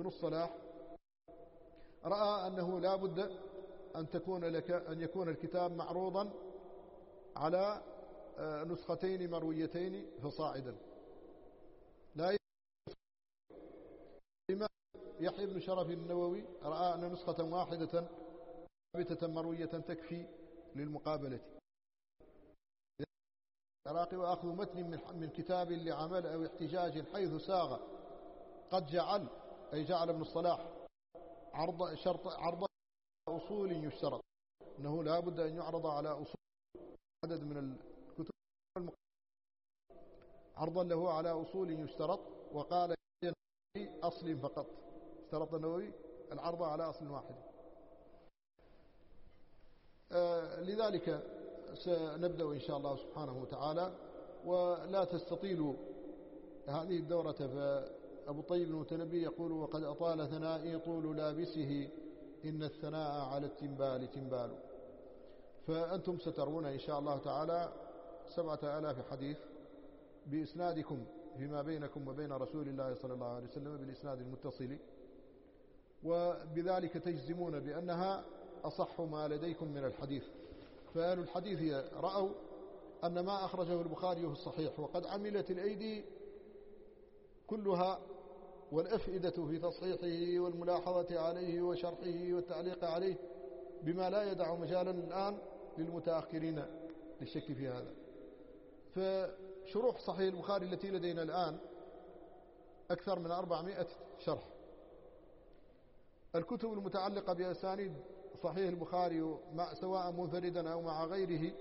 الصلاح رأى أنه لا بد أن يكون الكتاب معروضا على نسختين مرويتين فصاعدا. لا الإمام يحيى بن شرف النووي رأى أن نسخة واحدة ثابتة مروية تكفي للمقابلة. العراقي وأخذ متن من كتاب لعمل أو احتجاج حيث ساغ قد جعل ابن الصلاح عرض أصول يشترط أنه لا بد أن يعرض على أصول عدد من الكتب عرضا له على أصول يشترط، وقال أصل فقط. اشترط النووي العرض على أصل واحد. لذلك سنبدأ إن شاء الله سبحانه وتعالى، ولا تستطيل هذه الدورة. فأبو طيب المتنبي يقول: وقد أطال ثنائي طول لابسه، إن الثناء على التنبال تنبال. فأنتم سترون إن شاء الله تعالى 7000 حديث بإسنادكم فيما بينكم وبين رسول الله صلى الله عليه وسلم بالإسناد المتصل، وبذلك تجزمون بأنها أصح ما لديكم من الحديث. فأهل الحديث رأوا أن ما أخرجه البخاري في الصحيح وقد عملت الأيدي كلها والأفئدة في تصحيحه والملاحظة عليه وشرحه والتعليق عليه، بما لا يدع مجالا الآن للمتأخرين للشك في هذا. فشروح صحيح البخاري التي لدينا الآن أكثر من 400 شرح. الكتب المتعلقة بأسانيد صحيح البخاري سواء منفردا أو مع غيره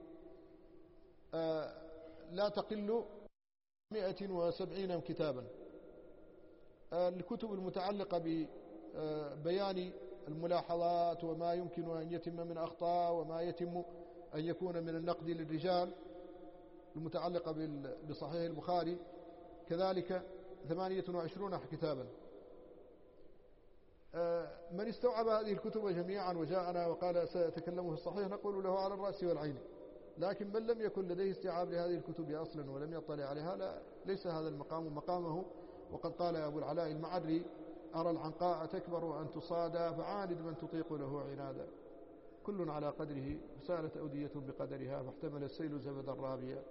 لا تقل 170 كتابا. الكتب المتعلقة ببيان الملاحظات وما يمكن أن يتم من أخطاء وما يتم أن يكون من النقد للرجال المتعلقة بصحيح البخاري كذلك 28 كتابا. من استوعب هذه الكتب جميعا وجاءنا وقال سأتكلم في الصحيح نقول له على الرأس والعين، لكن من لم يكن لديه استيعاب لهذه الكتب أصلا ولم يطلع عليها ليس هذا المقام مقامه. وقد قال أبو العلاء المعري: أرى العنقاء تكبر أن تصادى، فعاند من تطيق له عنادا. كل على قدره، فسالت أودية بقدرها، فاحتمل السيل زبدا رابيا.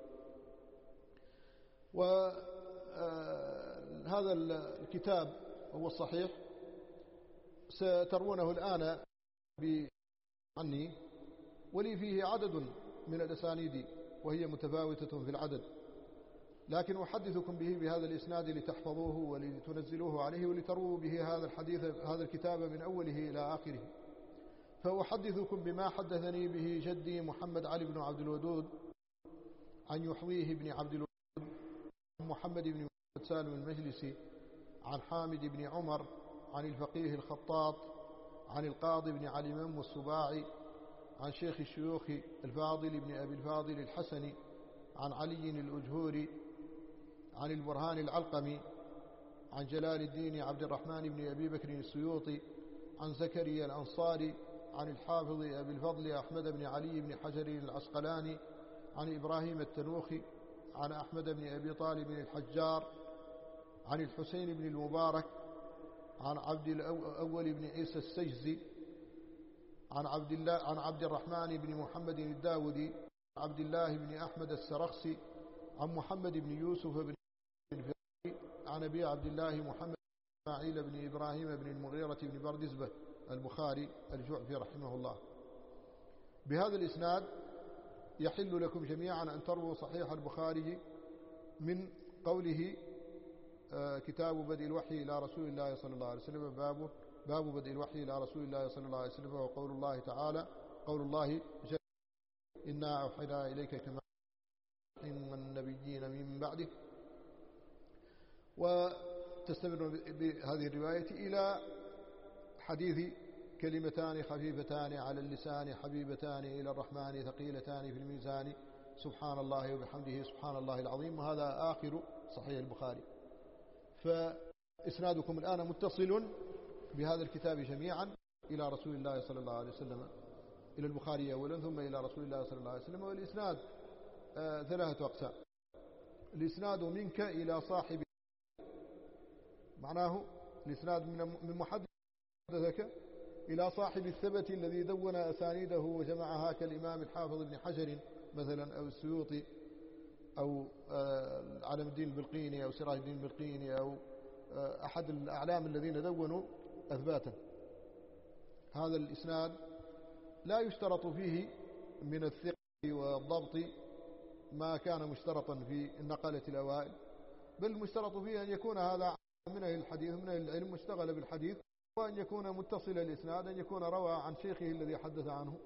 وهذا الكتاب هو الصحيح، سترونه الآن عني، ولي فيه عدد من الأسانيد وهي متفاوتة في العدد، لكن أحدثكم به بهذا الإسناد لتحفظوه ولتنزلوه عليه ولتروا به هذا الكتاب من أوله إلى آخره. فأحدثكم بما حدثني به جدي محمد علي بن عبد الودود عن يحويه بن عبد الودود عن محمد بن محمد سالم المجلسي عن حامد بن عمر عن الفقيه الخطاط عن القاضي بن علي مم السباعي عن شيخ الشيوخ الفاضل بن أبي الفاضل الحسني عن علي الأجهوري عن البرهان العلقمي عن جلال الدين عبد الرحمن بن أبي بكر السيوطي عن زكريا الأنصاري عن الحافظ أبي الفضل أحمد بن علي بن حجر العسقلاني عن إبراهيم التنوخي عن أحمد بن أبي طالب الحجار عن الحسين بن المبارك عن عبد الأول بن عيسى السجزي عن عبد الرحمن بن محمد الداودي عبد الله بن أحمد السرخسي عن محمد بن يوسف بن عن أبي عبد الله محمد إسماعيل بن إبراهيم بن المغيرة بن بردزبة البخاري الجعفي رحمه الله. بهذا الإسناد يحل لكم جميعا أن تروا صحيح البخاري من قوله كتاب بدء الوحي إلى رسول الله صلى الله عليه وسلم، باب بدء الوحي إلى رسول الله صلى الله عليه وسلم، وقول الله تعالى قول الله جل: إنا أوحينا إليك كما والنبيين من بعده. وتستمر بهذه الرواية إلى حديث: كلمتان خفيفتان على اللسان حبيبتان إلى الرحمن ثقيلتان في الميزان سبحان الله وبحمده سبحان الله العظيم. وهذا آخر صحيح البخاري. فإسنادكم الآن متصل بهذا الكتاب جميعا إلى رسول الله صلى الله عليه وسلم، إلى البخاري أولا ثم إلى رسول الله صلى الله عليه وسلم. والإسناد 3 أقسام: الإسناد منك إلى صاحب، معناه الإسناد من محدثك إلى صاحب الثبت الذي دون أسانيده وجمعها كالإمام الحافظ ابن حجر مثلا، أو السيوطي، أو علم الدين البلقيني، أو سراج الدين البلقيني، أو أحد الأعلام الذين دونوا أثباتا. هذا الإسناد لا يشترط فيه من الثقة والضبط ما كان مشترطا في النقلة الأوائل، بل مشترط فيه أن يكون هذا من أهل الحديث، من أهل العلم، مشتغل بالحديث، وأن يكون متصل الإسناد، أن يكون روى عن شيخه الذي حدث عنه.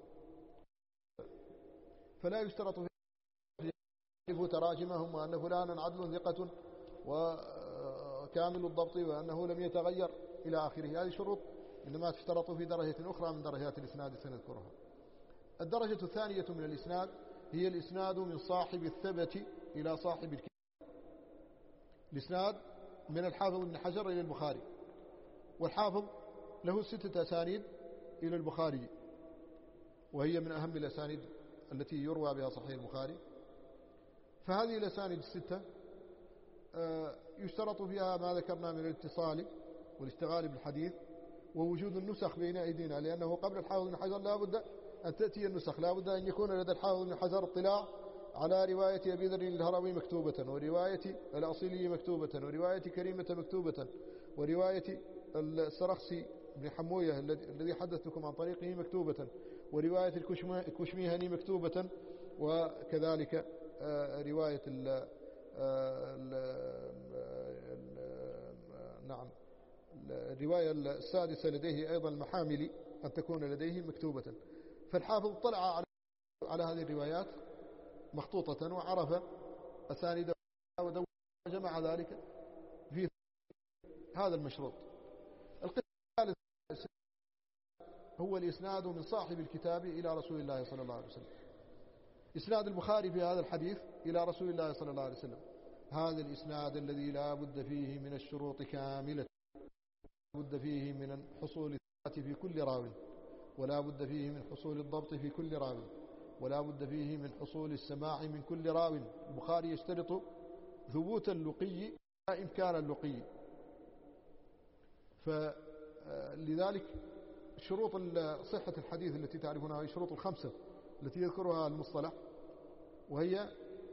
فلا يشترط فيه يعرف تراجمهم، وأن فلانا عدل ثقة وكامل الضبط وأنه لم يتغير إلى آخره. هذه شروط إنما تشترط في درجة أخرى من درجات الإسناد سنذكرها. الدرجة الثانية من الإسناد هي الإسناد من صاحب الثبت إلى صاحب الكتاب. الإسناد من الحافظ ابن حجر إلى البخاري، والحافظ له 6 أسانيد إلى البخاري، وهي من أهم الأسانيد التي يروى بها صحيح البخاري. فهذه الأسانيد 6 يشترط فيها ما ذكرنا من الاتصال والاشتغال بالحديث ووجود النسخ بين أيدينا، لأنه قبل الحافظ بن حجر لا بد أن تأتي النسخ، لا بد أن يكون لدى الحافظ بن حجر اطلاع على رواية أبي ذر الهروي مكتوبة، ورواية الأصيلي مكتوبة، ورواية كريمة مكتوبة، ورواية السرخسي بن حموية الذي حدثتكم عن طريقه مكتوبة، ورواية الكشميهني مكتوبة، وكذلك رواية نعم الرواية السادسة لديه أيضا المحاملي أن تكون لديه مكتوبة. فالحافظ طلع على هذه الروايات مخطوطة وعرف أسانيدها وجمع ذلك في هذا المشروط. القسم الثالث هو الإسناد من صاحب الكتاب إلى رسول الله صلى الله عليه وسلم. إسناد البخاري في هذا الحديث إلى رسول الله صلى الله عليه وسلم، هذا الإسناد الذي لا بد فيه من الشروط كاملة، لا بد فيه من حصول الثبات في كل راو، ولا بد فيه من حصول الضبط في كل راو، ولا بد فيه من حصول السماع من كل راو. البخاري يشترط ثبوت اللقي لا إمكان اللقي. فلذلك شروط صحة الحديث التي تعرفونها هي شروط ال5 التي يذكرها المصطلح، وهي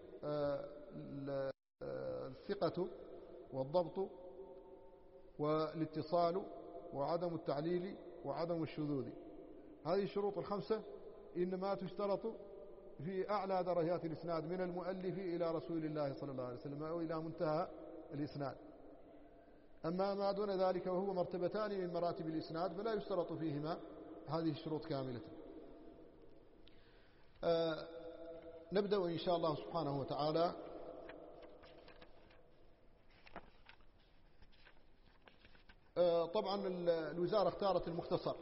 الثقة والضبط والاتصال وعدم التعليل وعدم الشذوذ. هذه الشروط ال5 إنما تشترط في أعلى درجات الإسناد من المؤلف إلى رسول الله صلى الله عليه وسلم أو إلى منتهى الإسناد. أما ما دون ذلك وهو مرتبتان من مراتب الإسناد فلا يشترط فيهما هذه الشروط كاملة. نبدأ إن شاء الله سبحانه وتعالى. طبعا الوزارة اختارت المختصر،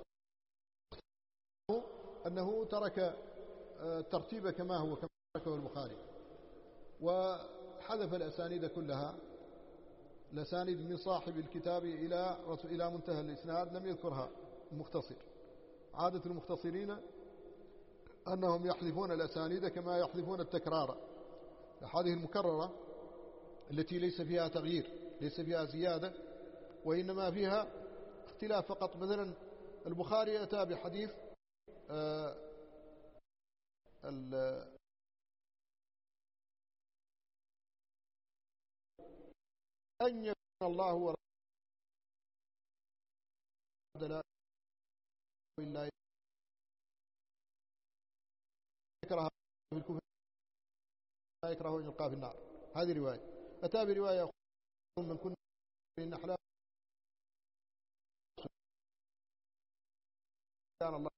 أنه ترك الترتيب كما هو كما تركه البخاري، وحذف الأسانيد كلها. الأسانيد من صاحب الكتاب إلى منتهى الإسناد لم يذكرها المختصر. عادة المختصرين أنهم يحذفون الأسانيد كما يحذفون التكرار. هذه المكررة التي ليس فيها تغيير، ليس فيها زيادة، وإنما فيها اختلاف فقط. مثلا البخاري أتى بحديث أن يكون الله ورسوله لا إلا يكره في الكفر لا يكره أن يلقى في النار. هذه رواية. أتى برواية من كنا من أحلام كان الله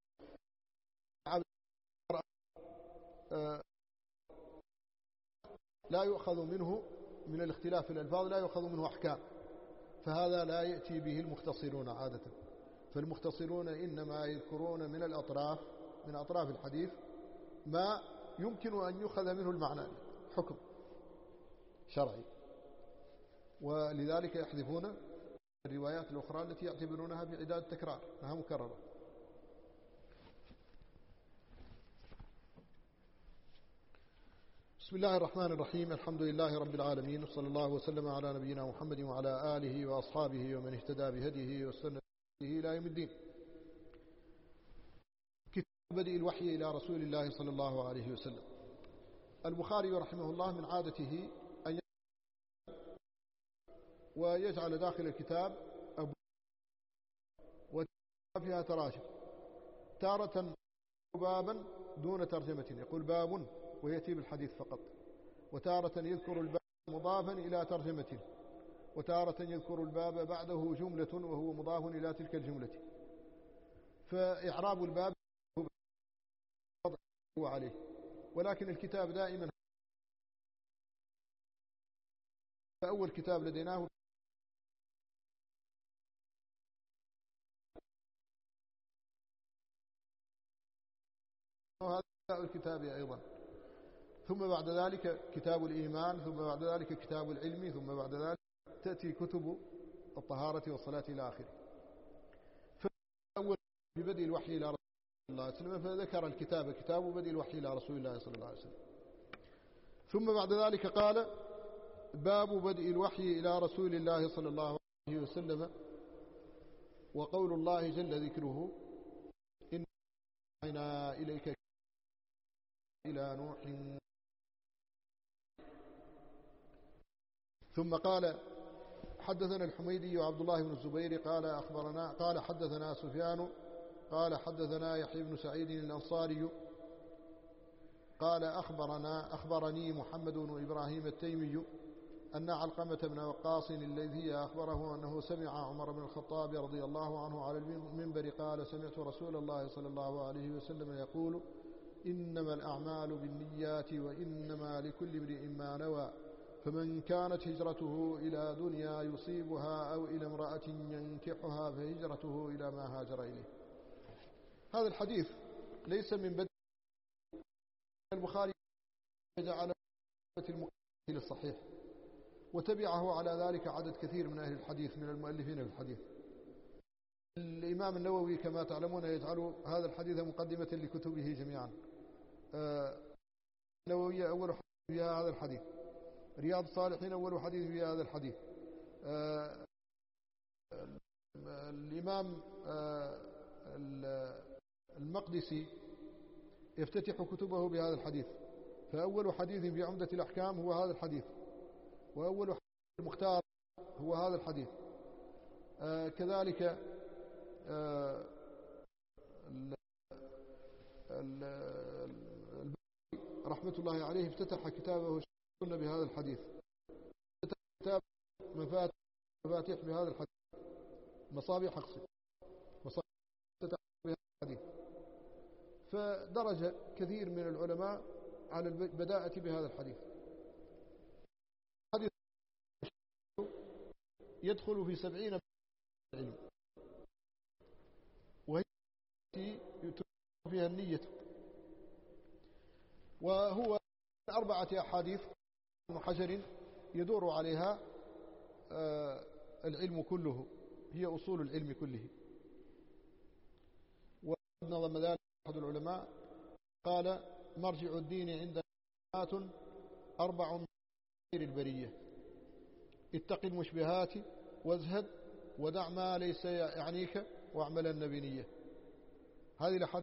لا يؤخذ منه من الاختلاف في الألفاظ، لا يؤخذ منه أحكام، فهذا لا يأتي به المختصرون عادة. فالمختصرون إنما يذكرون من الأطراف، من أطراف الحديث ما يمكن أن يؤخذ منه المعنى، حكم شرعي، ولذلك يحذفون الروايات الأخرى التي يعتبرونها بعداد التكرار أنها مكررة. بسم الله الرحمن الرحيم. الحمد لله رب العالمين، وصلى الله وسلم على نبينا محمد وعلى آله وأصحابه ومن اهتدى بهديه واستنى بهديه إلى يوم الدين. كتاب بدء الوحي إلى رسول الله صلى الله عليه وسلم. البخاري رحمه الله من عادته أن ويجعل داخل الكتاب أبواب وفيها تراجم، تارة بابا دون ترجمة يقول باب ويأتي بالحديث فقط، وتارة يذكر الباب مضافا إلى ترجمة، وتارة يذكر الباب بعده جملة وهو مضاف إلى تلك الجملة. فإعراب الباب هو عليه، ولكن الكتاب دائما أول كتاب لديناه وهذا الكتاب أيضا، ثم بعد ذلك كتاب الإيمان، ثم بعد ذلك كتاب العلم، ثم بعد ذلك تأتي كتب الطهارة والصلاة إلى آخره. فأول ببدء الوحي إلى رسول الله صلى الله عليه وسلم، فذكر الكتاب كتاب بدء الوحي إلى رسول الله صلى الله عليه وسلم. ثم بعد ذلك قال باب بدء الوحي إلى رسول الله صلى الله عليه وسلم، وقول الله جل ذكره إن أوحينا إليك إلى نوح. ثم قال حدثنا الحميدي وعبد الله بن الزبير قال حدثنا سفيان قال حدثنا يحيى بن سعيد الأنصاري قال أخبرني محمد بن إبراهيم التيمي أن علقمة بن وقاص الذي أخبره أنه سمع عمر بن الخطاب رضي الله عنه على المنبر قال سمعت رسول الله صلى الله عليه وسلم يقول إنما الأعمال بالنيات وإنما لكل امرئ ما نوى، فمن كانت هجرته إلى دنيا يصيبها أو إلى امرأة ينكحها فهجرته إلى ما هاجر إليه. هذا الحديث ليس من بدء البخاري، جعل المقدمة للصحيح، وتبعه على ذلك عدد كثير من أهل الحديث من المؤلفين في الحديث. الإمام النووي كما تعلمون يجعل هذا الحديث مقدمة لكتبه جميعا. النووي أول حديث فيها هذا الحديث، رياض الصالحين أول حديث فيها هذا الحديث، الإمام المقدسي يفتتح كتبه بهذا الحديث، فأول حديث في عمدة الأحكام هو هذا الحديث، وأول حديث المختار هو هذا الحديث. كذلك رحمة الله عليه افتتح كتابه السنة بهذا الحديث، افتتح كتاب مفاتيح بهذا الحديث، مصابيح أقصد افتتح بهذا الحديث. فدرج كثير من العلماء على البداءة بهذا الحديث. حديث يدخل في 70 علم، وهي فيها النية، وهو 4 أحاديث ابن حجر يدور عليها العلم كله، هي أصول العلم كله. ونظم ذلك أحد العلماء قال مرجع الدين عندنا 4 من خير البرية: اتق المشبهات وازهد ودع ما ليس يعنيك واعمل بنية. هذه الأحاديث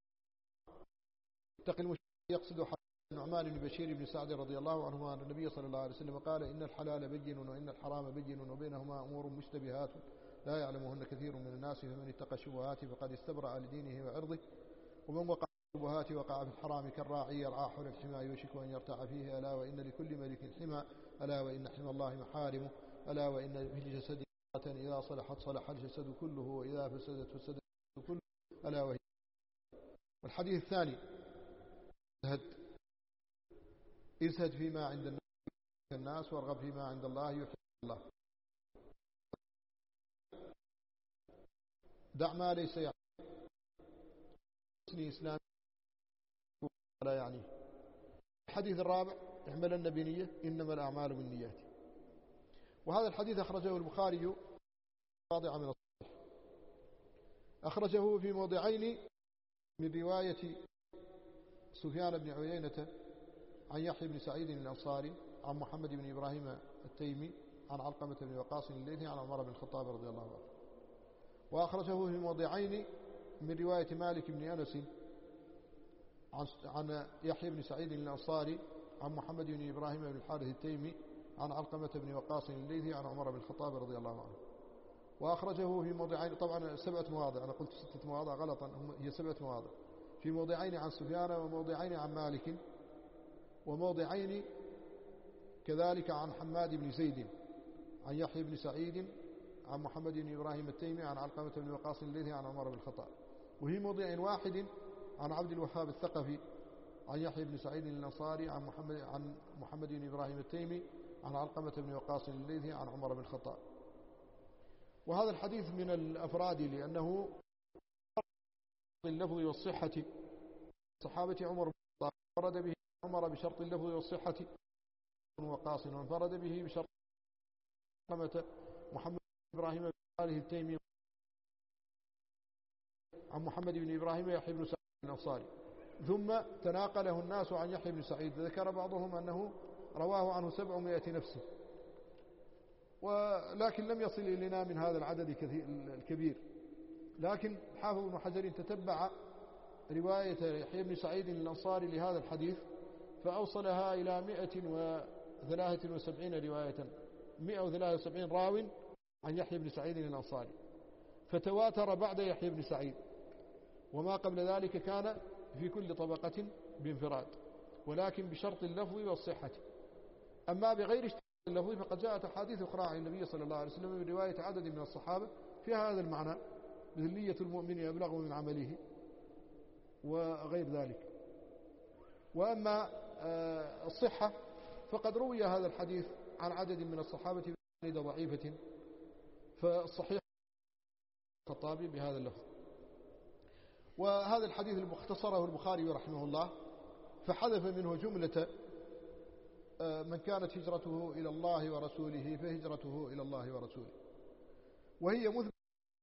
اتق المشبهات يقصد النعمان بن بشير بن سعد رضي الله عنهما أن النبي صلى الله عليه وسلم قال إن الحلال بين وإن الحرام بين وبينهما أمور مشتبهات لا يعلمهن كثير من الناس، فمن اتقى الشبهات فقد استبرأ لدينه وعرضه، ومن وقع في الشبهات وقع في الحرام كالراعي يرعى حول الحمى يوشك أن يرتع فيه. ألا وإن لكل ملك حمى، ألا وإن حمى الله محارمه، ألا وإن في الجسد إذا صلحت صلح الجسد كله وإذا فسدت فسد الجسد كله، ألا وهي. والحديث الثاني ازهد فيما عند الناس وارغب فيما عند الله يحب الله، دع ما ليس يعني إسلام لا يعنيه. الحديث الرابع اعملن بنية إنما الأعمال بالنيات. وهذا الحديث أخرجه البخاري واضع من الصحيح، أخرجه في موضعين من رواية سفيان بن عيينة عن يحيى بن سعيد الأنصاري عن محمد بن إبراهيم التيمي عن علقمة بن وقاص الليثي عن عمر بن الخطاب رضي الله عنه. وأخرجه في موضعين من رواية مالك بن أنس عن يحيى بن سعيد الأنصاري عن محمد بن إبراهيم بن الحارث التيمي عن علقمة بن وقاص الليثي عن عمر بن الخطاب رضي الله عنه. وأخرجه في موضعين، طبعا 7 مواضع، أنا قلت 6 مواضع غلطا، هي 7 مواضع، في موضعين عن سفيان وموضعين عن مالك وموضعين كذلك عن حماد بن زيد عن يحيى بن سعيد عن محمد بن إبراهيم التيمي عن علقمة بن وقاص الليثي عن عمر بن الخطاب. وهي موضع واحد عن عبد الوهاب الثقفي عن يحيى بن سعيد الأنصاري عن محمد بن إبراهيم التيمي عن علقمة بن وقاص الليثي عن عمر بن الخطاب. وهذا الحديث من الأفراد لأنه اللفظ والصحة صحابة عمر بن الخطاب، انفرد به عمر بشرط اللفظ والصحة وقاص، وانفرد به بشرط علقمة محمد بن إبراهيم بن حارث التيمي عن محمد بن إبراهيم يحيى بن سعيد الأنصاري. ثم تناقله الناس عن يحيى بن سعيد، ذكر بعضهم أنه رواه عنه 700 نفس، ولكن لم يصل إلينا من هذا العدد الكبير. لكن حافظ ابن حجر تتبع رواية يحيى بن سعيد الأنصاري لهذا الحديث فأوصلها إلى 173 رواية، 173 راو عن يحيى بن سعيد الأنصاري، فتواتر بعد يحيى بن سعيد، وما قبل ذلك كان في كل طبقة بانفراد، ولكن بشرط اللفظ والصحة. أما بغير اشتراط اللفظ فقد جاءت أحاديث أخرى عن النبي صلى الله عليه وسلم من رواية عدد من الصحابة في هذا المعنى، مثل نية المؤمن أبلغ من عمله وغير ذلك. وأما الصحة فقد روي هذا الحديث عن عدد من الصحابة بأسانيد ضعيفة، فالصحيح الخطابي بهذا اللفظ. وهذا الحديث المختصره البخاري رحمه الله، فحذف منه جملة من كانت هجرته إلى الله ورسوله فهجرته إلى الله ورسوله، وهي مثبتة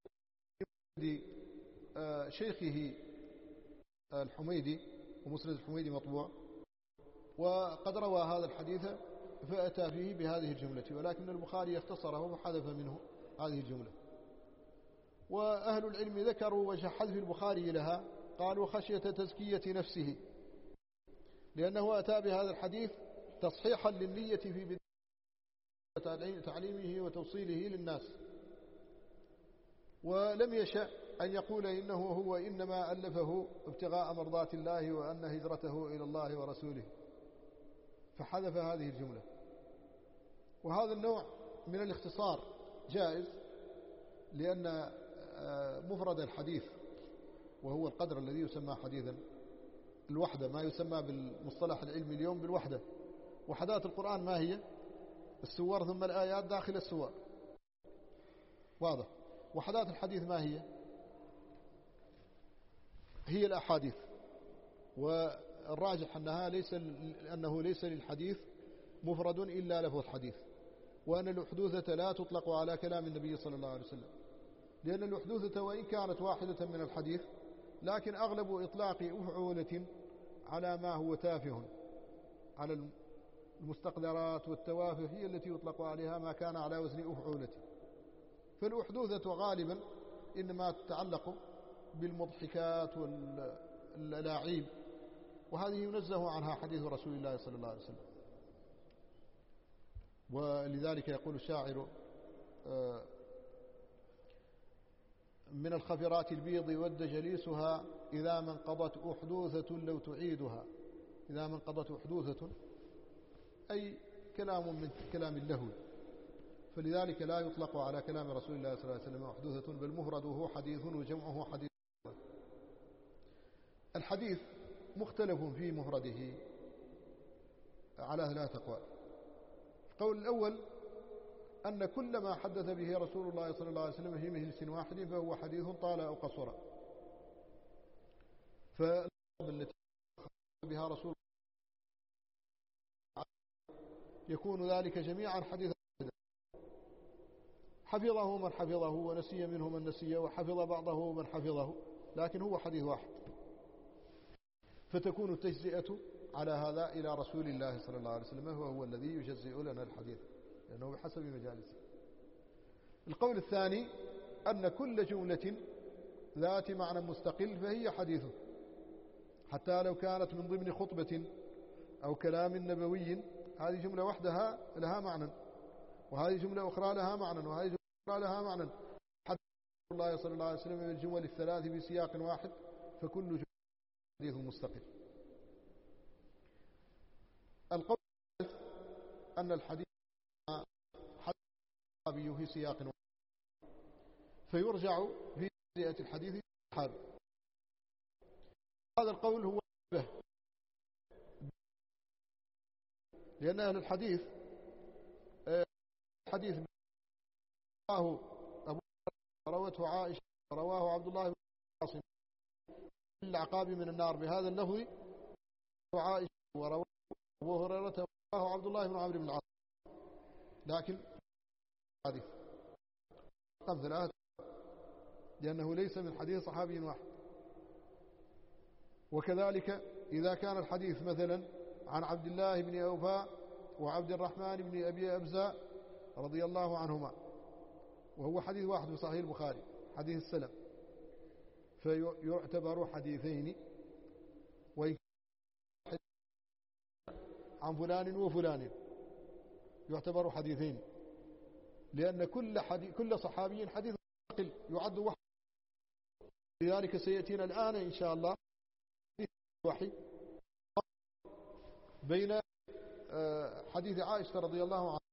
شيخه الحميدي، ومسند الحميدي مطبوع، وقد روى هذا الحديث فأتى فيه بهذه الجملة، ولكن البخاري اختصره وحذف منه هذه الجملة. وأهل العلم ذكروا وجه حذف البخاري لها، قالوا خشية تزكية نفسه، لأنه أتى بهذا الحديث تصحيحا للنية في بداية تعليمه وتوصيله للناس، ولم يشأ أن يقول إنه هو إنما ألفه ابتغاء مرضات الله وأن هجرته إلى الله ورسوله، فحذف هذه الجملة. وهذا النوع من الاختصار جائز، لأن مفرد الحديث وهو القدر الذي يسمى حديثا، الوحدة، ما يسمى بالمصطلح العلمي اليوم بالوحدة. وحدات القرآن ما هي؟ السور ثم الآيات داخل السور، واضح. وحدات الحديث ما هي؟ هي الأحاديث. والراجح أنه ليس للحديث مفرد إلا لفظ الحديث، وأن الأحدوثة لا تطلق على كلام النبي صلى الله عليه وسلم، لأن الأحدوثة وإن كانت واحدة من الحديث، لكن أغلب إطلاق أفعولة على ما هو تافه، على المستقدرات والتوافه، هي التي يطلق عليها ما كان على وزن أفعولة. فالأحدوثة غالبا إنما تتعلق بالمضحكات والألاعيب، وهذه ينزه عنها حديث رسول الله صلى الله عليه وسلم. ولذلك يقول الشاعر من الخفرات البيض ود جليسها إذا ما انقضت أحدوثة لو تعيدها. إذا ما انقضت أحدوثة أي كلام من كلام اللهو، فلذلك لا يطلق على كلام رسول الله صلى الله عليه وسلم أحدوثة، بل مفرده حديث وجمعه حديث. الحديث مختلف في مفرده على 3 أقوال. القول الأول أن كل ما حدث به رسول الله صلى الله عليه وسلم في مجلس واحد فهو حديث طال أو قصر. فالتي بها رسول الله يكون ذلك جميعا حديثا، حفظه من حفظه ونسي منه من نسي وحفظ بعضه من حفظه، لكن هو حديث واحد. فتكون التجزئة على هذا إلى رسول الله صلى الله عليه وسلم، وهو الذي يجزئ لنا الحديث لأنه بحسب مجالسه. القول الثاني أن كل جملة ذات معنى مستقل فهي حديث، حتى لو كانت من ضمن خطبة أو كلام نبوي، هذه جملة وحدها لها معنى، وهذه جملة أخرى لها معنى، وهذه جملة أخرى لها معنى. حديث الله صلى الله عليه وسلم من الجمل الثلاث بسياق واحد، فكل جملة حديث مستقل. القول الثالث أن الحديث حديث صحابي في سياق واحد، فيرجع في جزئية الحديث الصحابي. هذا القول هو به، لأن أهل الحديث حديث رواه أبو روته عائشة، رواه عبد الله بن عاصم العقاب من النار بهذا اللفظ، وعائشة ورواه أبو هريرة ورواه عبد الله بن عمرو بن العاص، لكن حديث رقم ثلاثة لأنه ليس من حديث صحابي واحد. وكذلك إذا كان الحديث مثلا عن عبد الله بن أوفاء وعبد الرحمن بن أبي أبزة رضي الله عنهما، وهو حديث واحد في صحيح البخاري حديث السلم، فيعتبر حديثين، وإن عن فلان وفلان يعتبر حديثين، لأن كل صحابي حديث مستقل يعد واحد. لذلك سيأتينا الآن إن شاء الله وحي بين حديث عائشة رضي الله عنها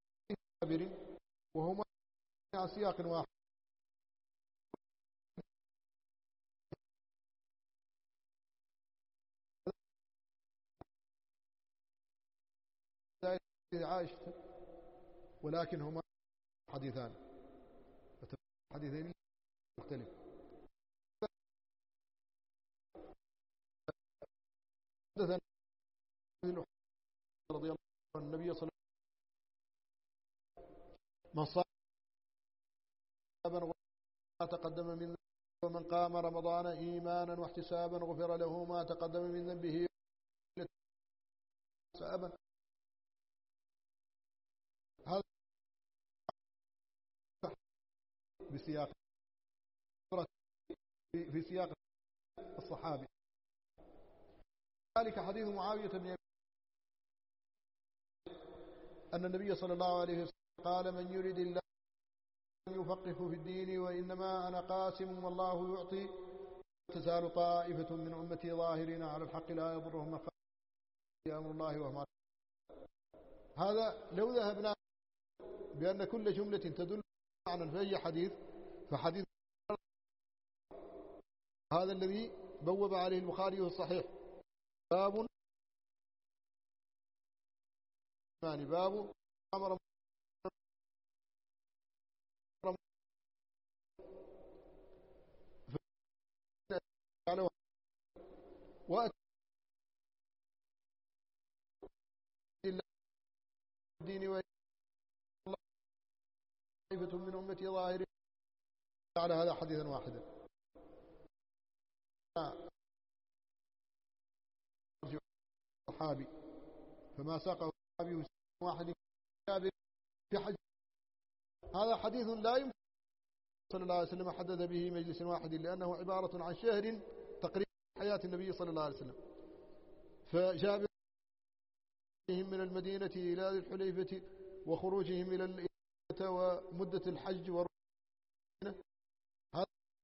وهما على سياق واحد. عائشة ولكن هما حديثان، حديثين مختلف. حدثنا رضي الله عنه النبي صلى الله عليه وسلم من صام ما تقدم من ذنبه ومن قام رمضان إيمانا واحتسابا غفر له ما تقدم من ذنبه سأبا. هذا بسياق في سياق الصحابي. ذلك حديث معاوية بن أن النبي صلى الله عليه وسلم قال من يريد الله يفقهه في الدين وإنما أنا قاسم والله يعطي. تزال طائفة من أمتي ظاهرين على الحق لا يضرهم من خالف أمر الله وهم. هذا لو ذهبنا بأن كل جملة تدل على فهي حديث، فحديث هذا الذي بوب عليه البخاري الصحيح باب أمر وأتى الدين وإن الله طائفة من أمتي ظاهرين على هذا حديثا واحدا. صحابي فما ساقه صحابي واحد في حج، هذا حديث لا يمكن صلى الله عليه وسلم حدث به مجلس واحد، لأنه عبارة عن شهر تقريبا حياة النبي صلى الله عليه وسلم. فجاء من المدينة إلى ذي الحليفة وخروجهم إلى الإمامة ومدة الحج والرحلة، هذا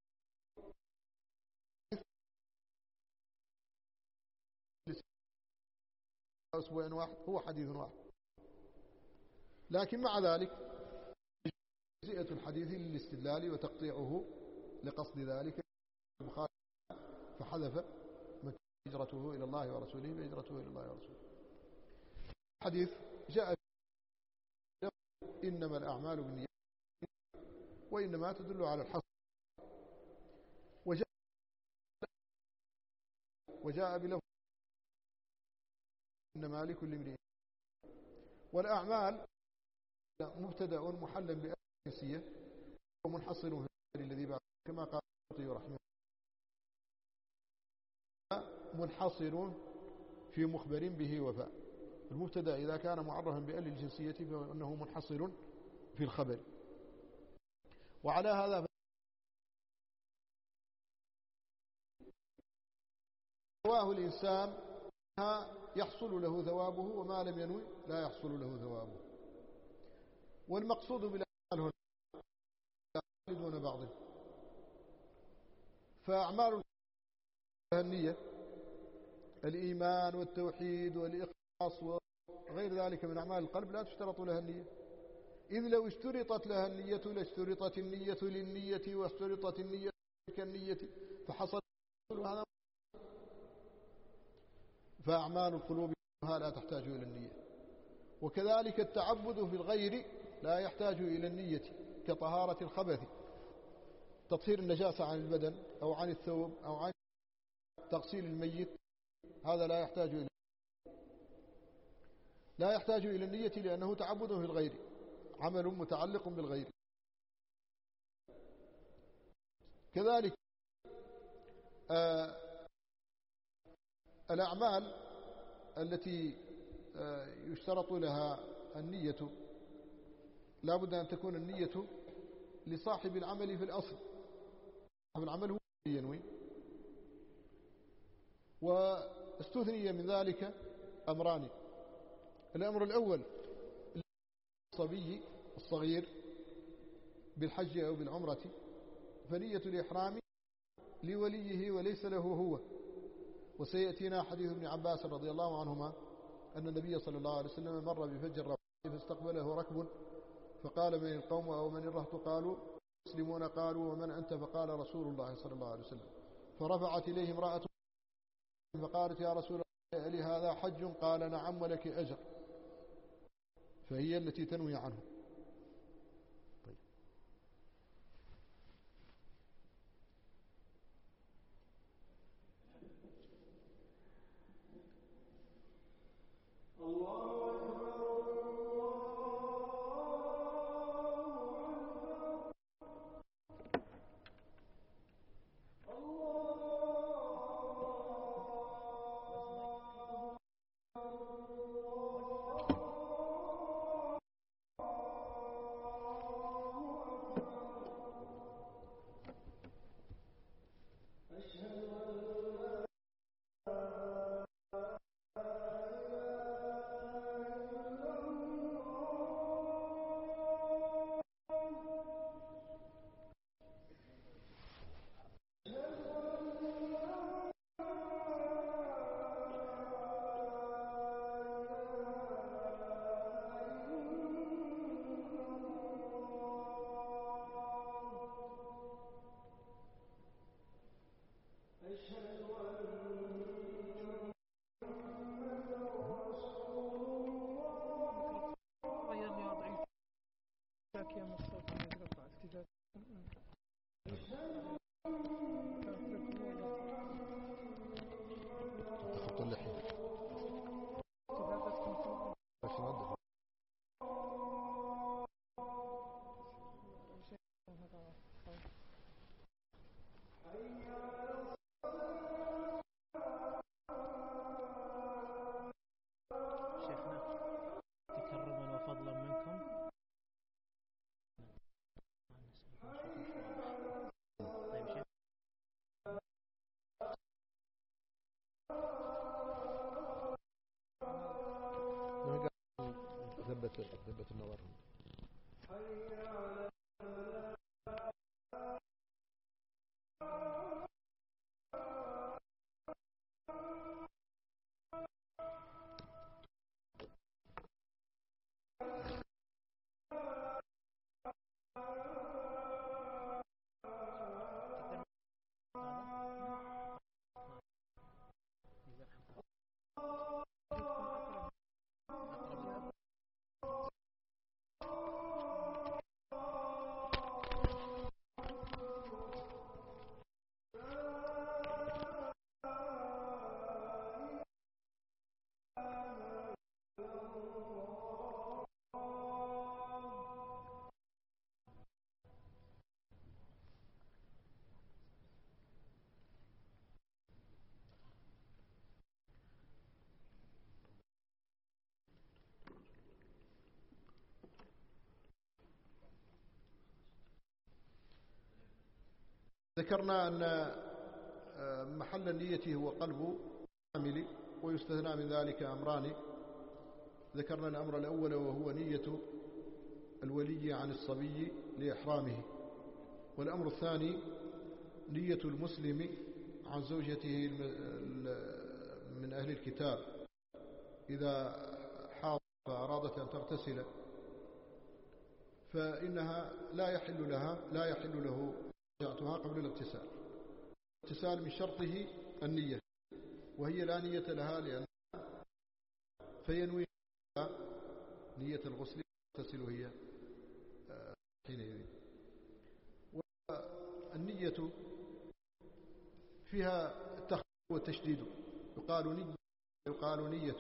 أسبوع واحد هو حديث واحد. لكن مع ذلك جزئية الحديث للاستدلال وتقطيعه لقصد ذلك البخاري فحذف من هجرته إلى الله ورسوله فهجرته إلى الله ورسوله. حديث جاء إنما الأعمال بالنيات وإنما تدل على الحصر، وجاء بلفظ إنما لكل امرئ. والأعمال مبتدأ محل بأساسية ومنحصر في الذي بعد، كما قال الطيب رحمه الله منحصر في مخبر به وفاء. المبتدأ إذا كان معرفا بأل الجنسية فإنه منحصر في الخبر. وعلى هذا نواه الإنسان يحصل له ثوابه، وما لم ينوي لا يحصل له ثوابه. والمقصود بالأعمال هنا دون بعضه. فأعمال النية الإيمان والتوحيد والإخلاص وغير ذلك من أعمال القلب لا تشترط لها النية، إذ لو اشترطت لها النية لاشترطت النية للنية واشترطت النية كالنية فحصل هذا. فأعمال القلوب لا تحتاج إلى النية. وكذلك التعبد في الغير لا يحتاج إلى النية، كطهارة الخبث، تطهير النجاسة عن البدن أو عن الثوب أو عن تغسيل الميت، هذا لا يحتاج إلى النية لأنه تعبد في الغير، عمل متعلق بالغير. كذلك الأعمال التي يشترط لها النية لا بد أن تكون النية لصاحب العمل في الأصل، صاحب العمل هو ينوي. واستثني من ذلك أمران: الأمر الأول الصبي الصغير بالحج أو بالعمرة، فنية الإحرام لوليه وليس له هو. وسيأتينا حديث ابن عباس رضي الله عنهما أن النبي صلى الله عليه وسلم مر بفجر ربيع فاستقبله ركب فقال: من القوم أو من الرهط؟ قالوا: مسلمون. قالوا: ومن أنت؟ فقال: رسول الله صلى الله عليه وسلم. فرفعت إليه امرأة فقالت: يا رسول الله لهذا حج؟ قال: نعم ولك أجر. فهي التي تنوي عنه. طيب. ثبت النظر. ذكرنا أن محل النية هو قلب العامل، ويستثنى من ذلك أمران. ذكرنا الأمر الأول وهو نية الولي عن الصبي لإحرامه، والأمر الثاني نية المسلم عن زوجته من أهل الكتاب إذا حاضت فأرادت أن تغتسل، فإنها لا يحل له مراجعتها قبل الاغتسال. الاغتسال من شرطه النية، وهي لا نية لها لأن فينوي نية الغسل تغتسل هي حينئذ. والنية فيها التخفيف والتشديد، يقال نية،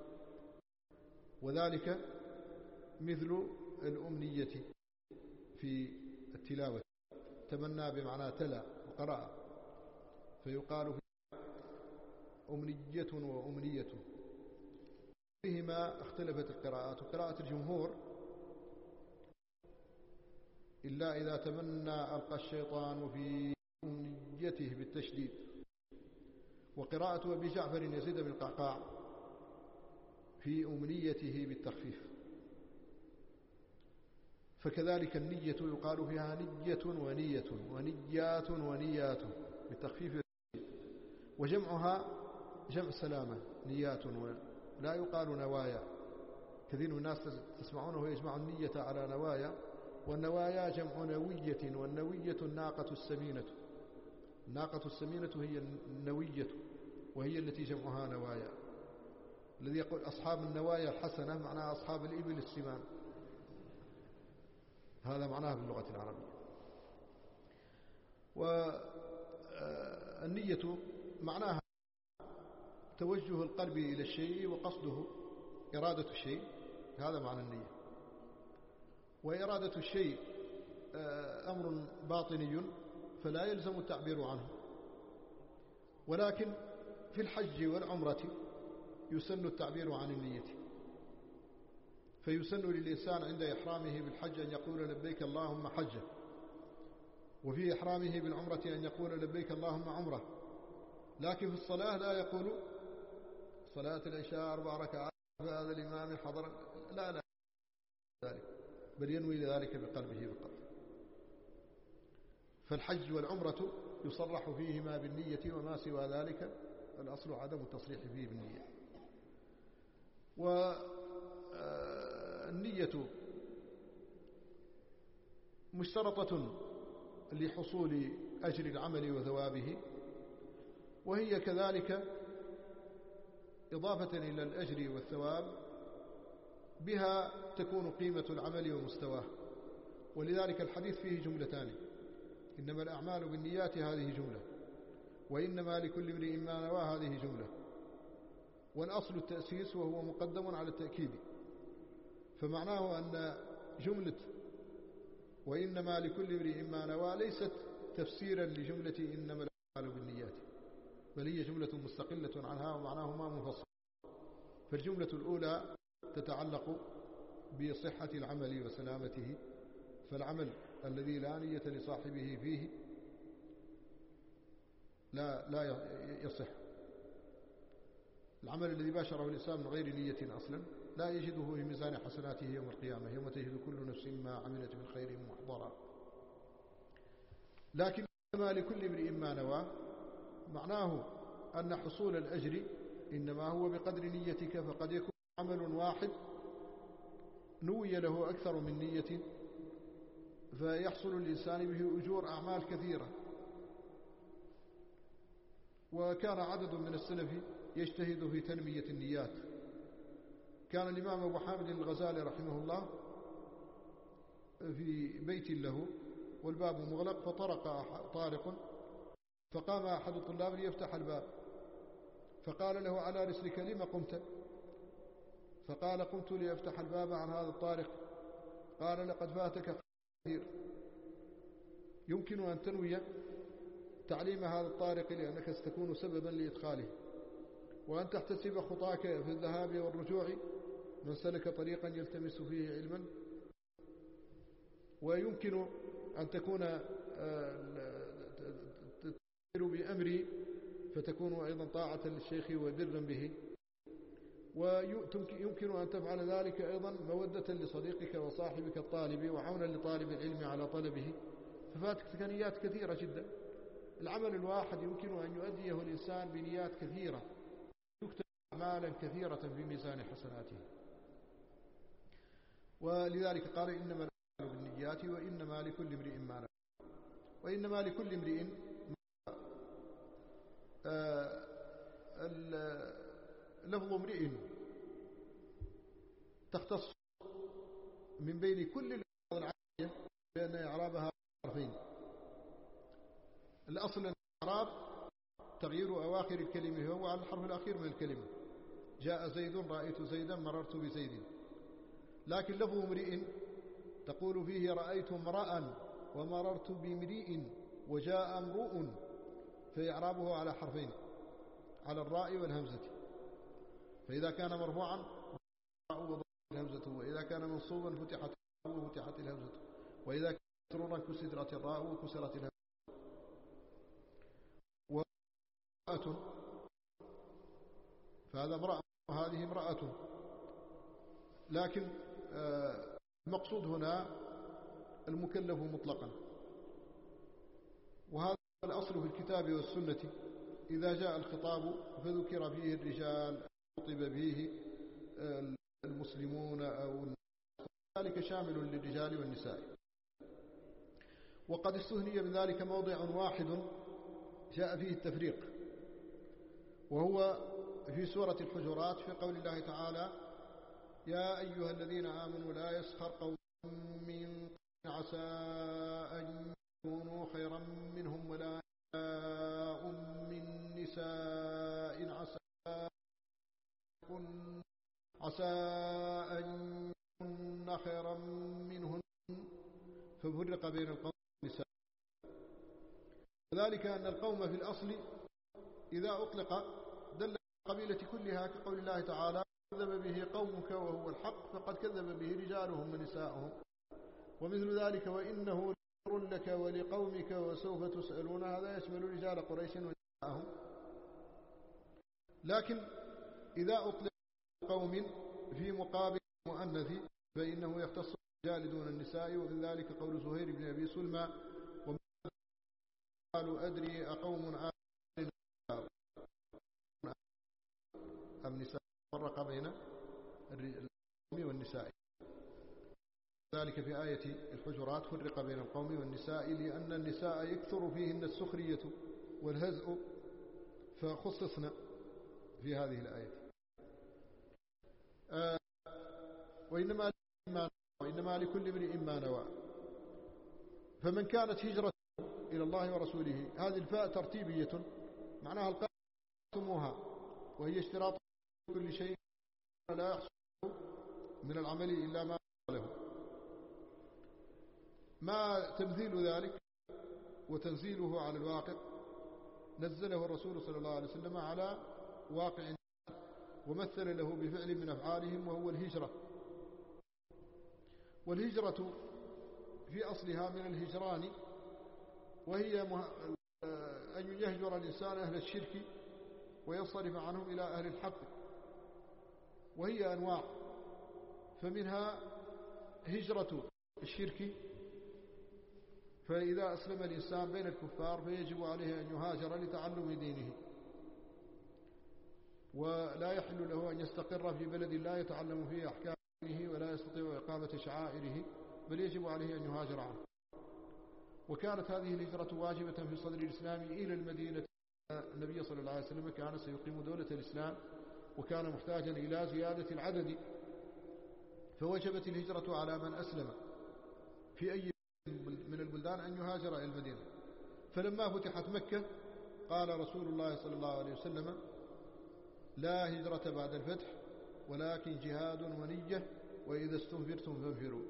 وذلك مثل الأمنية في التلاوة، تمنى بمعنى تلا وقرأ، فيقال فيها أمنية وأمنية. فيهما اختلفت القراءات، وقراءة الجمهور إلا إذا تمنى ألقى الشيطان في أمنيته بالتشديد، وقراءة أبي جعفر يزيد بن القعقاع في أمنيته بالتخفيف. فكذلك النية يقال فيها نية ونية ونيات ونيات بالتخفيف، وجمعها جمع سلامة نيات، لا يقال نوايا. كثير من الناس تسمعونه يجمع النية على نوايا، والنوايا جمع نوية، والنوية الناقة السمينة. الناقة السمينة هي النوية، وهي التي جمعها نوايا. الذي يقول أصحاب النوايا الحسنة معناها أصحاب الإبل السمان، هذا معناها باللغة العربية. والنية معناها توجه القلب إلى الشيء وقصده إرادة الشيء، هذا معنى النية. وإرادة الشيء أمر باطني فلا يلزم التعبير عنه، ولكن في الحج والعمرة يسن التعبير عن النية. فيسن للإنسان عند إحرامه بالحج أن يقول لبيك اللهم حجة، وفي إحرامه بالعمرة أن يقول لبيك اللهم عمرة. لكن في الصلاة لا يقول صلاة العشاء 4 ركعات فهذا الإمام حضر، لا ذلك، بل ينوي ذلك بقلبه فقط. فالحج والعمرة يصرح فيهما بالنية، وما سوى ذلك الأصل عدم التصريح فيه بالنية. والنية مشترطة لحصول أجر العمل وثوابه، وهي كذلك إضافة إلى الأجر والثواب بها تكون قيمة العمل ومستواه. ولذلك الحديث فيه جملتان: إنما الأعمال بالنيات هذه جملة، وإنما لكل امرئ ما نوى هذه جملة. والأصل التأسيس وهو مقدم على التأكيد، فمعناه أن جملة وإنما لكل امرئ ما نوى ليست تفسيرا لجملة إنما الأعمال بالنيات، بل هي جملة مستقلة عنها ومعناهما منفصل. فالجملة الأولى تتعلق بصحة العمل وسلامته، فالعمل الذي لا نية لصاحبه فيه لا يصح. العمل الذي باشره الإنسان من غير نية أصلا لا يجده في ميزان حسناته يوم القيامة، يوم تجد كل نفس ما عملت من خير محضرا. لكن ما لكل امرئ ما نوى معناه أن حصول الأجر إنما هو بقدر نيتك، فقد يكون عمل واحد نوي له أكثر من نية فيحصل الإنسان به أجور أعمال كثيرة. وكان عدد من السلف يجتهد في تنمية النيات. كان الإمام أبو حامد الغزالي رحمه الله في بيت له والباب مغلق، فطرق طارق، فقام أحد الطلاب ليفتح الباب، فقال له: على رسلك لما قمت؟ فقال: قمت لأفتح الباب عن هذا الطارق. قال: لقد فاتك كثير، يمكن أن تنوي تعليم هذا الطارق لأنك ستكون سببا لإدخاله، وأن تحتسب خطاك في الذهاب والرجوع من سلك طريقا يلتمس فيه علما، ويمكن أن تكون بأمري فتكون أيضا طاعة للشيخ وبرا به، ويمكن أن تفعل ذلك أيضا مودة لصديقك وصاحبك الطالب وعونا لطالب العلم على طلبه. ففاتك نيات كثيرة جدا. العمل الواحد يمكن أن يؤديه الإنسان بنيات كثيرة، يكتب أعمالا كثيرة في ميزان حسناته. ولذلك قال إنما الأعمال بالنيات وإنما لكل امرئ ما نوى. وإنما لكل امرئ لفظ امرئ تختص من بين كل الألفاظ العربية بأن إعرابها حرفين. الأصل الإعراب تغيير أواخر الكلمة هو على الحرف الأخير من الكلمة. جاء زيد، رأيت زيدا، مررت بزيد. لكن لفظ امرئ تقول فيه رأيت امرأ ومررت بامرئ وجاء امرؤ، فإعرابه على حرفين، على الراء والهمزة. فإذا كان مرفوعا وضمت الهمزة، وإذا كان منصوبا فتحت الراء وفتحت الهمزة، وإذا كان مسرورا كسرت الراء وكسرت الهمزة. وامرأة، فهذا امرأة وهذه امرأة. لكن المقصود هنا المكلف مطلقا، وهذا الأصل في الكتاب والسنة. إذا جاء الخطاب فذكر فيه الرجال، خطب فيه المسلمون أو ذلك شامل للرجال والنساء. وقد استثني من ذلك موضع واحد جاء فيه التفريق، وهو في سورة الحجرات في قول الله تعالى: يا أيها الذين آمنوا لا يسخر قوم من قوم عسى أن يكونوا خيرا منهم ولا نساء من نساء عسى أن يكون خيرا منهن، ففرق بين القوم والنساء. وذلك أن القوم في الأصل إذا أطلق دل على القبيلة كلها، كقول الله تعالى: كذب به قومك وهو الحق فقد كذب به رجالهم ونساؤهم. ومثل ذلك وإنه لخير لك ولقومك وسوف تسألون، هذا يشمل رجال قريش ونساءهم. لكن إذا أطلق قوم في مقابل مؤنث فإنه يختص بالرجال دون النساء. ومن ذلك قول زهير بن أبي سلمى: وما قالوا أدري أقوم أم نساء، فرق بين القوم والنساء. ذلك في آية الحجرات فرق بين القوم والنساء، لأن النساء يكثر فيهن السخرية والهزء، فخصصنا في هذه الآية. وإنما لكل امرئ ما نوى. فمن كانت هجرته إلى الله ورسوله، هذه الفاء ترتيبية معناها القاسموها، وهي اشتراط كل شيء لا يحصل من العمل إلا ما له. ما تمثيل ذلك وتنزيله على الواقع نزله الرسول صلى الله عليه وسلم على واقع ومثل له بفعل من أفعالهم، وهو الهجرة. والهجرة في أصلها من الهجران، وهي أن يهجر الإنسان أهل الشرك وينصرف عنهم إلى أهل الحق. وهي أنواع، فمنها هجرة الشرك، فإذا أسلم الإنسان بين الكفار فيجب عليه أن يهاجر لتعلم دينه، ولا يحل له أن يستقر في بلد لا يتعلم فيه أحكام دينه ولا يستطيع إقامة شعائره، بل يجب عليه أن يهاجر عنه. وكانت هذه الهجرة واجبة في صدر الإسلام إلى المدينة. النبي صلى الله عليه وسلم كان سيقيم دولة الإسلام، وكان محتاجا إلى زيادة العدد، فوجبت الهجرة على من أسلم في أي من البلدان أن يهاجر إلى المدينة. فلما فتحت مكة قال رسول الله صلى الله عليه وسلم: لا هجرة بعد الفتح ولكن جهاد ونية، وإذا استنفرتم فانفروا.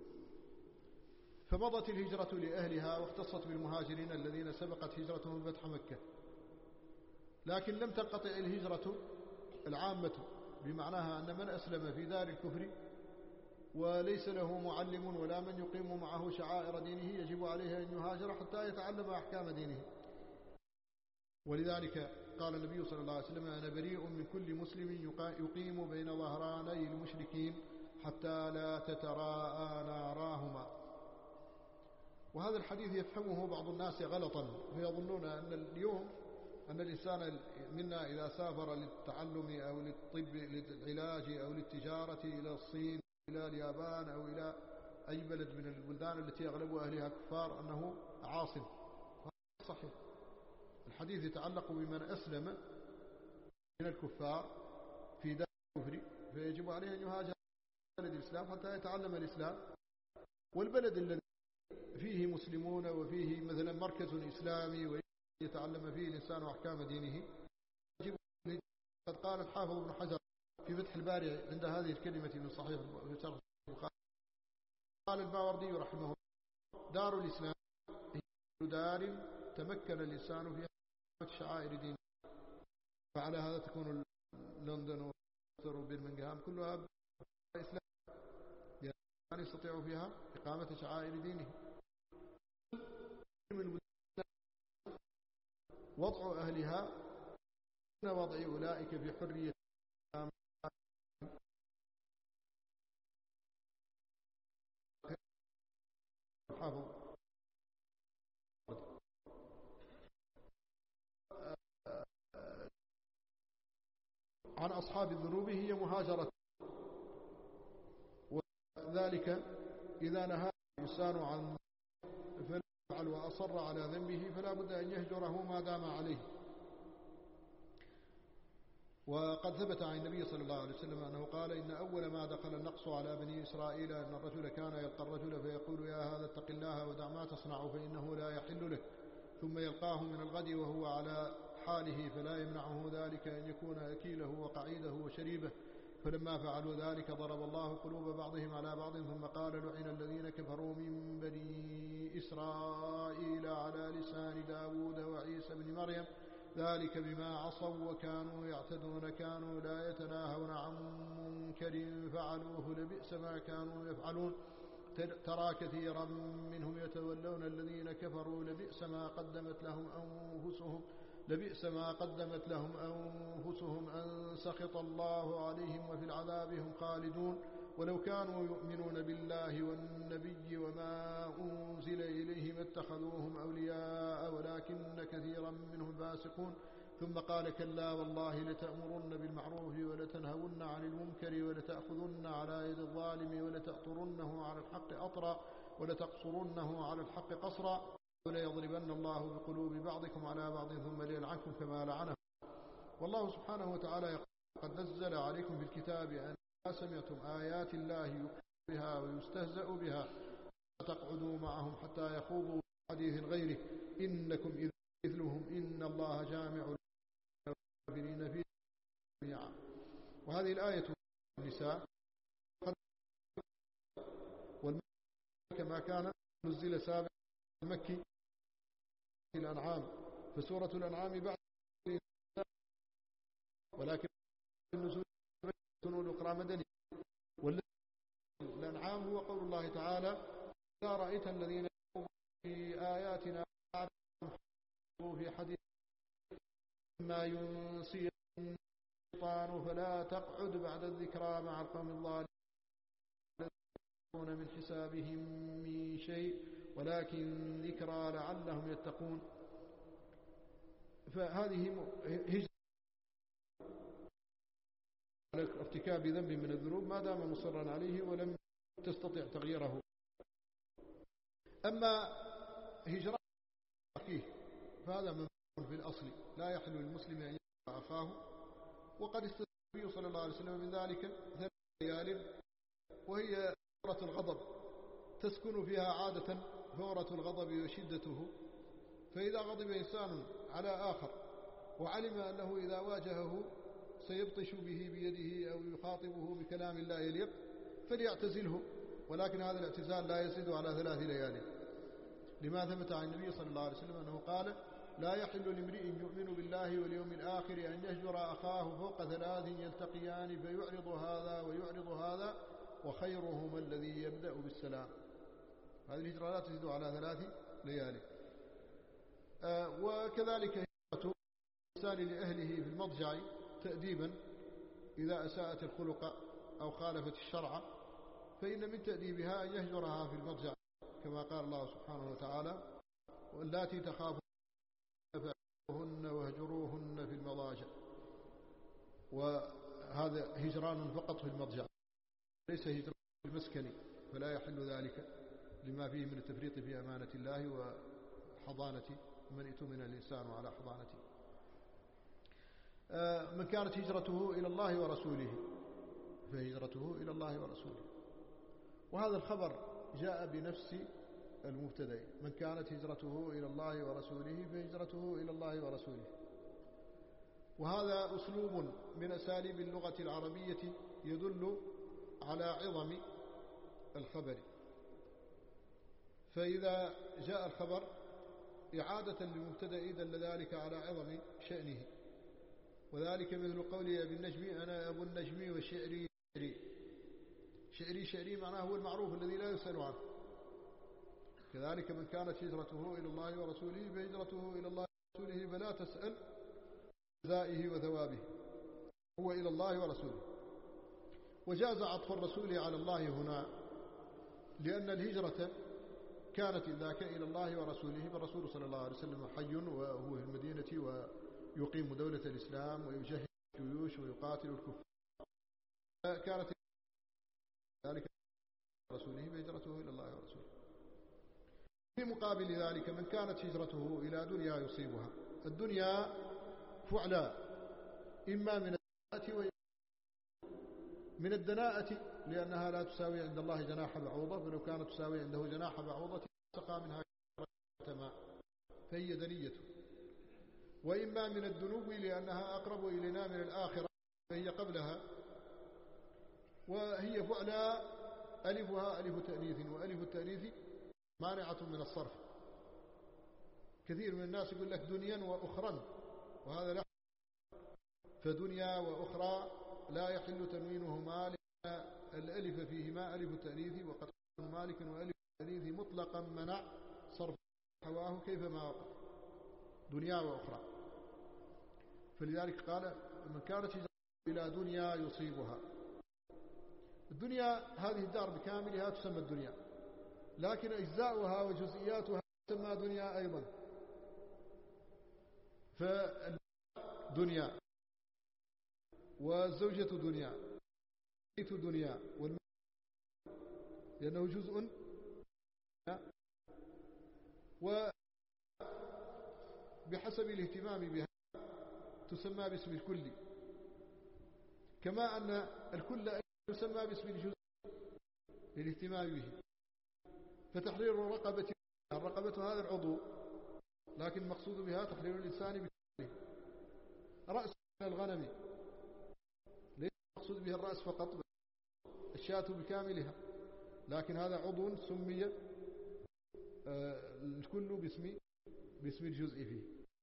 فمضت الهجرة لأهلها، واختصت بالمهاجرين الذين سبقت هجرتهم فتح مكة. لكن لم تنقطع الهجرة العامة، بمعناها أن من أسلم في دار الكفر وليس له معلم ولا من يقيم معه شعائر دينه يجب عليه أن يهاجر حتى يتعلم أحكام دينه. ولذلك قال النبي صلى الله عليه وسلم: أنا بريء من كل مسلم يقيم بين ظهراني المشركين حتى لا تتراءى ناراهما. وهذا الحديث يفهمه بعض الناس غلطا، فيظنون أن اليوم أن الإنسان منا إذا سافر للتعلم أو للطب للعلاج أو للتجارة إلى الصين إلى اليابان أو إلى أي بلد من البلدان التي أغلب أهلها كفار أنه عاصم. هذا صحيح. الحديث يتعلق بمن أسلم من الكفار في دار الكفر، فيجب عليه أن يهاجر بلد الإسلام حتى يتعلم الإسلام. والبلد الذي فيه مسلمون وفيه مثلا مركز إسلامي ويتعلم فيه الإنسان أحكام دينه يجب. قد قال الحافظ ابن حجر في فتح الباري عند هذه الكلمة من صحيح البخاري، قال الماوردي رحمه الله: دار الإسلام هي دار تمكن الإنسان فيها شعائر دينه. فعلى هذا تكون لندن وبرمنغهام كلها إسلام، يعني يستطيع فيها إقامة شعائر دينه. وضع أهلها وضع أولئك في حرية الحافظ عن أصحاب الذنوب هي مهاجرة. وذلك إذا نهى الإنسان عن فعل وأصر على ذنبه فلا بد أن يهجره ما دام عليه. وقد ثبت عن النبي صلى الله عليه وسلم أنه قال: إن أول ما دخل النقص على بني إسرائيل أن الرجل كان يلقى الرجل فيقول: يا هذا اتق الله ودع ما تصنع فإنه لا يحل لك، ثم يلقاه من الغد وهو على حاله فلا يمنعه ذلك أن يكون أكيله وقعيده وشريبه. فلما فعلوا ذلك ضرب الله قلوب بعضهم على بعض، ثم قال: لعن الذين كفروا من بني إسرائيل على لسان داود وعيسى بن مريم ذلك بما عصوا وكانوا يعتدون، كانوا لا يتناهون عن منكر فعلوه لبئس ما كانوا يفعلون. ترى كثيرا منهم يتولون الذين كفروا لبئس ما قدمت لهم أنفسهم أن سخط الله عليهم وفي العذاب هم خالدون. ولو كانوا يؤمنون بالله والنبي وما أنزل إليه ما اتخذوهم أولياء ولكن كثيرا منهم فاسقون. ثم قال: كلا والله لتأمرن بالمعروف ولتنهون عن المنكر ولتأخذن على يد الظالم ولتقصرنه على الحق قصرا وليضربن الله بقلوب بعضكم على بعض ثم ليلعنكم كما لعنه. والله سبحانه وتعالى يقول: قد نزل عليكم في الكتاب أن سمعتم آيات الله يكفر بها ويستهزأ بها تقعدوا معهم حتى يخوضوا حديث غيره إنكم إذا مثلهم إن الله جامع الكافرين في جميعا. وهذه الآية النساء والمكي كما كان نزل سابقا المكي الأنعام، فسورة الأنعام بعد ولكن النزول الأخرى مدني. والأنعام هو قول الله تعالى: إذا رأيت الذين يخوضون في آياتنا في حديث ما ينسي الشيطان فلا تقعد بعد الذكرى مع القوم الظالمين من حسابهم من شيء ولكن ذكرى لعلهم يتقون. فهذه هجرة على ارتكاب ذنب من الذنوب ما دام مصرا عليه ولم تستطع تغييره. أما هجرة فيه فهذا من في الأصل لا يحل للمسلم أن يقع أخاه. وقد استثنى النبي صلى الله عليه وسلم من ذلك 3 ليال، وهي فورة الغضب تسكن فيها عادة فورة الغضب وشدته. فإذا غضب إنسان على آخر وعلم أنه إذا واجهه سيبطش به بيده أو يخاطبه بكلام لا يليق فليعتزله، ولكن هذا الاعتزال لا يزيد على 3 ليال، لما ثبت عن النبي صلى الله عليه وسلم أنه قال: لا يحل لامرئ يؤمن بالله واليوم الآخر أن يهجر أخاه فوق 3 يلتقيان فيعرض هذا ويعرض هذا وخيرهما الذي يبدأ بالسلام. هذه الهجرة لا تزيد على 3 ليال. وكذلك هجرة الإنسان لأهله في المضجع تأديبا إذا أساءت الخلق أو خالفت الشرع، فإن من تأديبها أن يهجرها في المضجع كما قال الله سبحانه وتعالى: واللاتي تخافون فعظوهن واهجروهن في المضاجع. وهذا هجران فقط في المضجع، ليس هجران في المسكن، فلا يحل ذلك لما فيه من التفريط في أمانة الله وحضانة من ائتمن الإنسان على حضانته. من كانت هجرته إلى الله ورسوله فهجرته إلى الله ورسوله. وهذا الخبر جاء بنفس المبتدأ: من كانت هجرته إلى الله ورسوله فهجرته إلى الله ورسوله. وهذا أسلوب من أساليب اللغة العربية يدل على عظم الخبر. فإذا جاء الخبر إعادة للمبتدأ دل ذلك على عظم شأنه. وذلك مثل قولي بالنجم: أنا أبو النجم وشعري شعري. شعري معناه هو المعروف الذي لا يسأل عنه. كذلك من كانت هجرته إلى الله ورسوله فهجرته إلى الله ورسوله، فلا تسأل جزائه وثوابه، هو إلى الله ورسوله. وجاز عطف الرسول على الله هنا، لأن الهجرة كانت ذاك إلى الله ورسوله، فالرسول صلى الله عليه وسلم حي وهو في المدينة ويقيم دولة الإسلام ويجهز الجيوش ويقاتل الكفار، كانت ذلك رسوله فهجرته إلى الله ورسوله. في مقابل ذلك من كانت هجرته إلى دنيا يصيبها. الدنيا فعلا، إما من الدناءة لأنها لا تساوي عند الله جناح بعوضة، فلو كانت تساوي عنده جناح بعوضة سقى منها ماء، فهي دنية. وإما من الدنو لأنها أقرب إلينا من الآخرة، فهي قبلها. وهي فعلا ألفها ألف تأنيث، وألف التأنيث مانعة من الصرف. كثير من الناس يقول لك دنيا وأخرى، وهذا لا. فدنيا وأخرى لا يحل تنوينهما، لأن الألف فيهما ألف التأنيث، وقد قال مالك: وألف التأنيث مطلقا منع صرف حواه كيفما وقع، دنيا وأخرى. فلذلك قال: من كانت هجرته إلى دنيا يصيبها. الدنيا هذه الدار بكاملها تسمى الدنيا، لكن أجزاؤها وجزئياتها تسمى دنيا أيضا. فالدنيا والزوجة دنيا، البيت دنيا، لأنه جزء، وبحسب الاهتمام بها تسمى باسم الكل، كما أن الكل يسمى باسم الجزء للاهتمام به. فتحرير الرقبة هذا العضو، لكن المقصود بها تحرير الإنسان بكامله. رأس الغنم ليس المقصود بها الرأس فقط، الشاة بكاملها، لكن هذا عضو سمي الكل باسم الجزء فيه.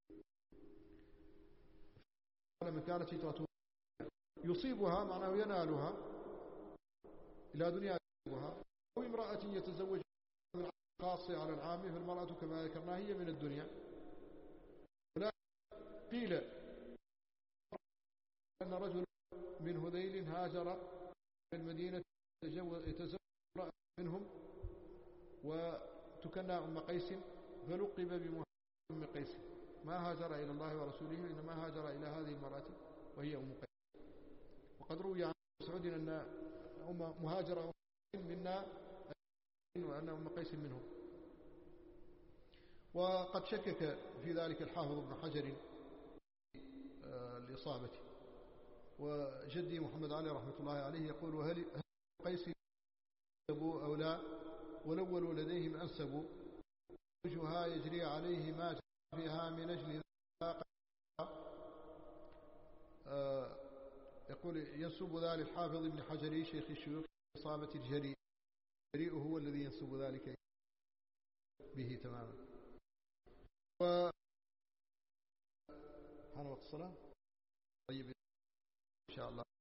لما كانت هجرته يصيبها معناه ينالها إلى دنيا يصيبها، أو امرأة يتزوج من خاصة على العام، فالمرأة كما ذكرنا هي من الدنيا. ولكن قيل أن رجل من هذيل هاجر في المدينة يتزوج منهم وتكنى أم قيس، فلقب بمهاجر أم قيس، ما هاجر إلى الله ورسوله، إنما هاجر إلى هذه المرأة وهي أم قيس. وقد روي عن مسعود أن مهاجر منا وأن أم قيس منهم. وقد شكك في ذلك الحافظ ابن حجر الإصابة. وجدي محمد علي رحمة الله عليه يقول: هل قيس أنسبوا أو لا؟ والأول لديهم أنسبوا، وجهها يجري عليه ما جرى فيها من أجل يقول ينسب ذلك الحافظ ابن حجر شيخ الشيوخ إصابة الجريء. الجريء هو الذي ينسب ذلك به تماما. حان وقت الصلاة. طيب إن شاء الله